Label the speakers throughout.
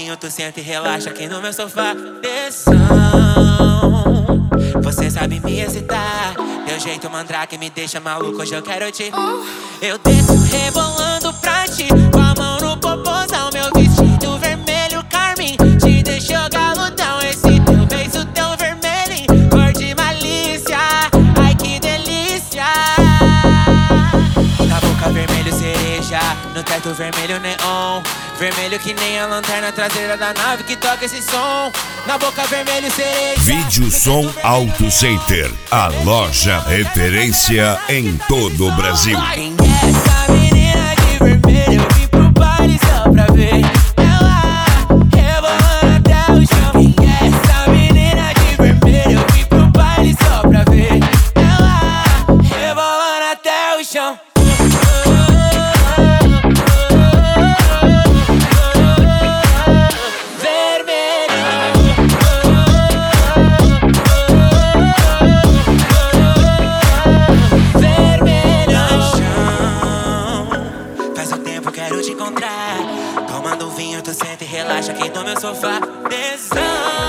Speaker 1: vinho, tu senta e relaxa aqui no meu sofá. Desção, você sabe me excitar. Teu jeito mandrake me deixa maluco, hoje eu quero te. Eu desço rebolando pra ti, com a mão no popozão. Meu vestido vermelho carmim te deixou galudão. Esse teu beijo tão vermelho, cor de malícia. Ai que delícia. Na boca vermelho cereja, no teto vermelho neon. Vermelho que nem a lanterna traseira da nave que toca esse som. Na boca vermelho cereja.
Speaker 2: Vídeo Som Auto Center, a loja referência em todo o Brasil.
Speaker 1: Quem é essa menina de vermelho? Eu vim pro baile só pra ver ela rebolando até o chão. Quem é essa menina de vermelho? Eu vim pro baile só pra ver ela rebolando até o chão. Quero te encontrar, tomando um vinho, tu senta e relaxa aqui no meu sofá. Tesão,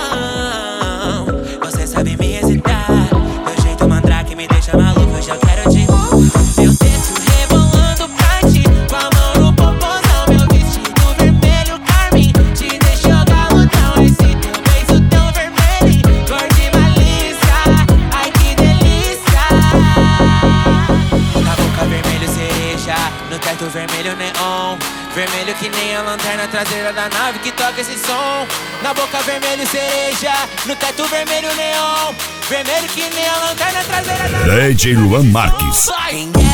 Speaker 1: você sabe me excitar. Teu jeito mandrake me deixa maluco, hoje eu quero te. Eu desço rebolando pra ti, com a mão no popozão. Meu vestido vermelho carmim te deixou galudão. Esse teu beijo tão vermelho, cor de malícia. Ai que delícia. Na boca vermelho cereja, no teto vermelho neon. Vermelho que nem a lanterna traseira da nave que toca esse som. Na boca vermelho cereja, no teto vermelho neon. Vermelho que nem a lanterna traseira da nave.
Speaker 2: DJ Luan Marques.